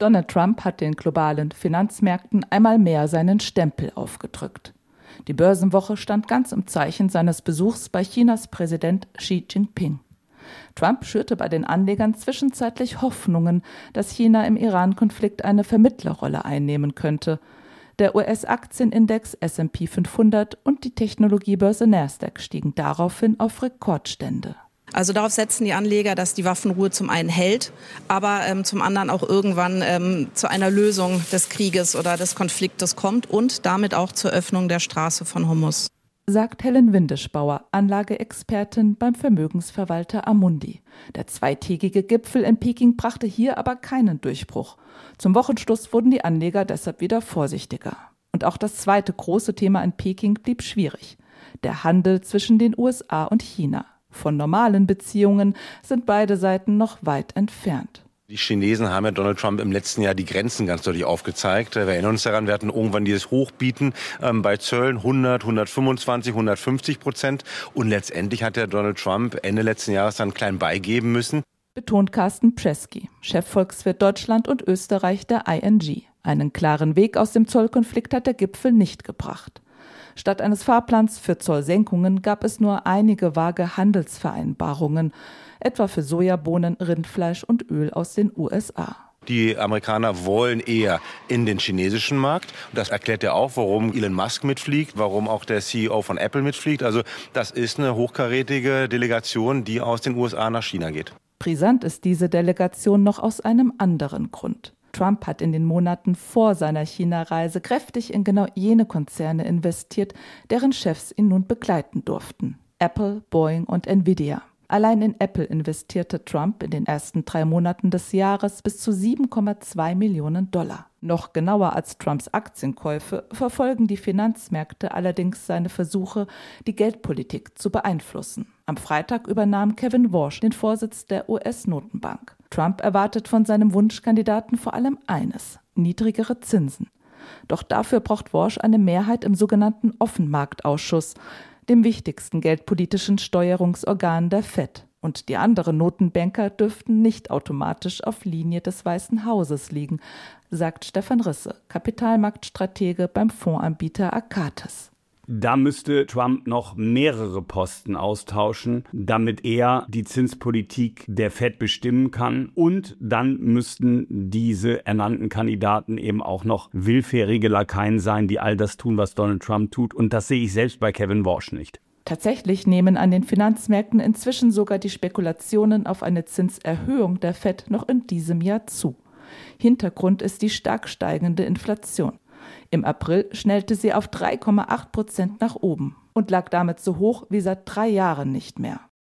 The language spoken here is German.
Donald Trump hat den globalen Finanzmärkten einmal mehr seinen Stempel aufgedrückt. Die Börsenwoche stand ganz im Zeichen seines Besuchs bei Chinas Präsident Xi Jinping. Trump schürte bei den Anlegern zwischenzeitlich Hoffnungen, dass China im Iran-Konflikt eine Vermittlerrolle einnehmen könnte. Der US-Aktienindex S&P 500 und die Technologiebörse Nasdaq stiegen daraufhin auf Rekordstände. Also darauf setzen die Anleger, dass die Waffenruhe zum einen hält, aber zum anderen auch irgendwann zu einer Lösung des Krieges oder des Konfliktes kommt und damit auch zur Öffnung der Straße von Hormuz. Sagt Helen Windischbauer, Anlageexpertin beim Vermögensverwalter Amundi. Der zweitägige Gipfel in Peking brachte hier aber keinen Durchbruch. Zum Wochenschluss wurden die Anleger deshalb wieder vorsichtiger. Und auch das zweite große Thema in Peking blieb schwierig: der Handel zwischen den USA und China. Von normalen Beziehungen sind beide Seiten noch weit entfernt. Die Chinesen haben ja Donald Trump im letzten Jahr die Grenzen ganz deutlich aufgezeigt. Wir erinnern uns daran, wir hatten irgendwann dieses Hochbieten bei Zöllen 100, 125, 150%. Und letztendlich hat der Donald Trump Ende letzten Jahres dann klein beigeben müssen. Betont Carsten Prschke, Chefvolkswirt Deutschland und Österreich der ING. Einen klaren Weg aus dem Zollkonflikt hat der Gipfel nicht gebracht. Statt eines Fahrplans für Zollsenkungen gab es nur einige vage Handelsvereinbarungen, etwa für Sojabohnen, Rindfleisch und Öl aus den USA. Die Amerikaner wollen eher in den chinesischen Markt. Und das erklärt ja auch, warum Elon Musk mitfliegt, warum auch der CEO von Apple mitfliegt. Also das ist eine hochkarätige Delegation, die aus den USA nach China geht. Brisant ist diese Delegation noch aus einem anderen Grund. Trump hat in den Monaten vor seiner China-Reise kräftig in genau jene Konzerne investiert, deren Chefs ihn nun begleiten durften: Apple, Boeing und Nvidia. Allein in Apple investierte Trump in den ersten 3 Monaten des Jahres bis zu $7,2 Millionen. Noch genauer als Trumps Aktienkäufe verfolgen die Finanzmärkte allerdings seine Versuche, die Geldpolitik zu beeinflussen. Am Freitag übernahm Kevin Warsh den Vorsitz der US-Notenbank. Trump erwartet von seinem Wunschkandidaten vor allem eines: niedrigere Zinsen. Doch dafür braucht Warsh eine Mehrheit im sogenannten Offenmarktausschuss, dem wichtigsten geldpolitischen Steuerungsorgan der FED. Und die anderen Notenbanker dürften nicht automatisch auf Linie des Weißen Hauses liegen, sagt Stefan Risse, Kapitalmarktstratege beim Fondsanbieter Arcatis. Da müsste Trump noch mehrere Posten austauschen, damit er die Zinspolitik der Fed bestimmen kann. Und dann müssten diese ernannten Kandidaten eben auch noch willfährige Lakaien sein, die all das tun, was Donald Trump tut. Und das sehe ich selbst bei Kevin Warsh nicht. Tatsächlich nehmen an den Finanzmärkten inzwischen sogar die Spekulationen auf eine Zinserhöhung der Fed noch in diesem Jahr zu. Hintergrund ist die stark steigende Inflation. Im April schnellte sie auf 3,8% nach oben und lag damit so hoch wie seit 3 Jahren nicht mehr.